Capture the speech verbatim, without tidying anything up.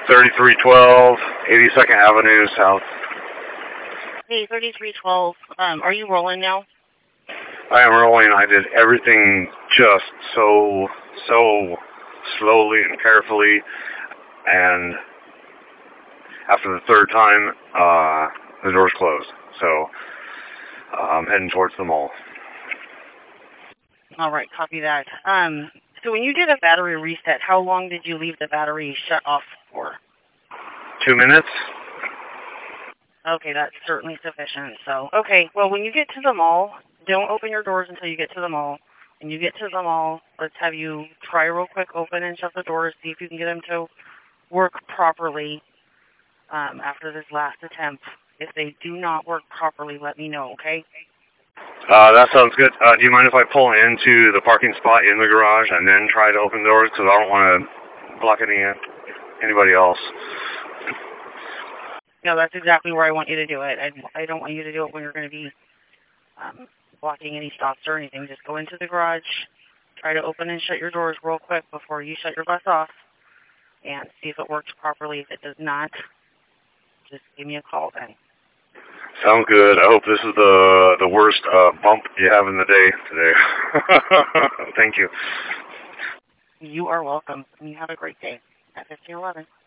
thirty-three twelve, eighty-second Avenue South. Hey, thirty-three twelve, um, are you rolling now? I am rolling. I did everything just so, so slowly and carefully, and after the third time, uh, the door's closed. So, uh, I'm heading towards the mall. All right, copy that. Um, so when you did a battery reset, how long did you leave the battery shut off for? Two minutes? Okay, that's certainly sufficient. So, okay, well, when you get to the mall, don't open your doors until you get to the mall. When you get to the mall, let's have you try real quick, open and shut the doors, see if you can get them to work properly um, after this last attempt. If they do not work properly, let me know, okay? Uh, that sounds good. Uh, do you mind if I pull into the parking spot in the garage and then try to open the doors? Because I don't want to block any anybody else. No, that's exactly where I want you to do it. I, I don't want you to do it when you're going to be um, blocking any stops or anything. Just go into the garage, try to open and shut your doors real quick before you shut your bus off, and see if it works properly. If it does not, just give me a call then. Sounds good. I hope this is the the worst uh, bump you have in the day today. Thank you. You are welcome. And you have a great day at fifteen eleven.